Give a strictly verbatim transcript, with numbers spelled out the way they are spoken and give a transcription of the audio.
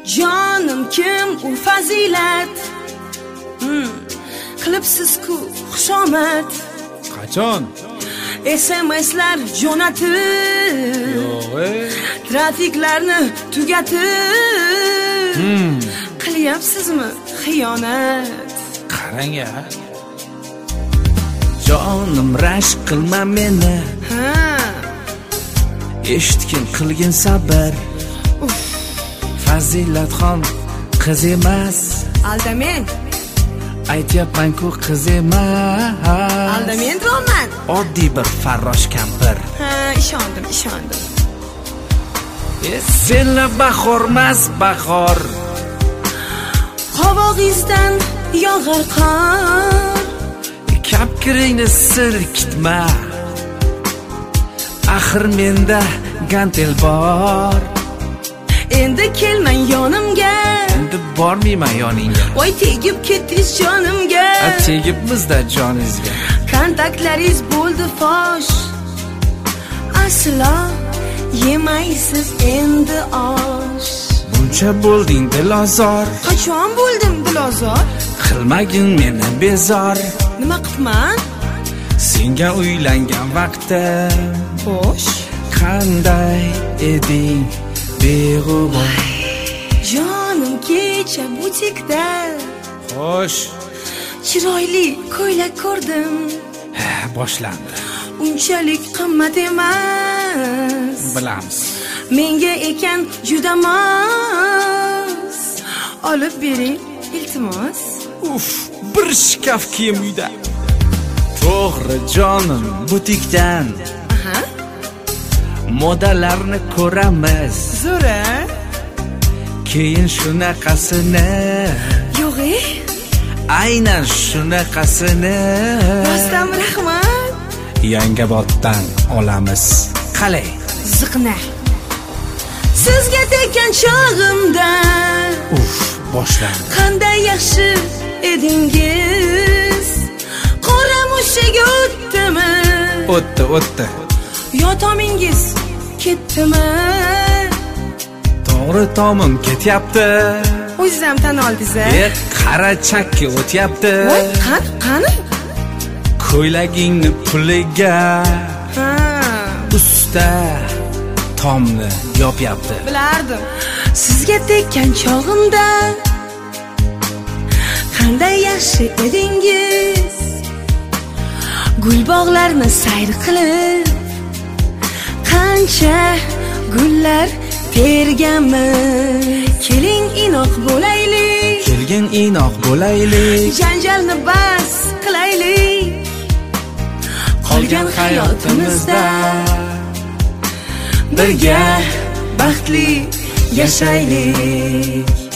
Jonim kim u fazilat, hmm. qilibsiz-ku xushomad. Qachon? S M S'lar jo'natib, yo'q, trafiklarni tugatib, hmm. qilyapsizmi xiyonat? Qarang-a. Jonim rashk qilma meni. Ha. Eshitgin qilgin sabr. Fazilatxon qiz emas. Aldamen. Aytyapman-ku qiz emas. Aldamen roman. Oddiy bir farrosh kampir. Ha, ishondim, ishondim. E senlar bahormas bahor. Qovog'ingizdan yog'ar qor. Kapkiringni silkitma. Axir menda gantel bor. Endi kelmang yonimga. Endi bormayman yoningga. Voy tegib ketdingiz jonimga. A tegibmizda joningizga. Kontaktlaringiz bo'ldi fosh. Aslo yemaysiz endi osh. Buncha bo'lding dilozor. Qachon bo'ldim dilozor? Qilmagin meni bezor. Nima qilman? Senga uylangan vaqtim. Xo'sh, qanday eding beg'ubor. Jonim kecha butikda. Xo'sh, chiroyli ko'ylak ko'rdim. Ha, boshlandi. Unchalik qimmat emas. Bilamiz. Menga ekan juda mos. Olib bering, iltimos. Uf, bir shkaf kiyim uyda. To'g'ri jonim, butikdan. Aha. Modalarni ko'ramiz. Zo'ra. Keyin shunaqasini. Yo'g'i? Aynan shunaqasini. Rostam rahmat. Yangaboddan olamiz. Qalay? Ziqna. Sizga tekkan chog'imda. Uf, boshlandi. Qanday yaxshi edingiz. Qora mushak o'tdimi? O'tdi, o'tdi. Yo tomingiz ketdimi? To'g'ri, tomim ketyapti. O'zingiz ham tan oldingiz-a? E, qara chakki o'tyapti. Voy, qani, qani? Ko'ylagingni puliga. Ha. Usta tomni yopyapti. Bilardim. Sizga tekkan chog'imda qanday yaxshi edingiz. Gul bog'larni sayr qilib, qancha gullar terganmiz. Keling inoq bo'laylik. Kelgin inoq bo'laylik. Janjalni bas qilaylik. Qolgan hayotimizda birga baxtli yashaylik.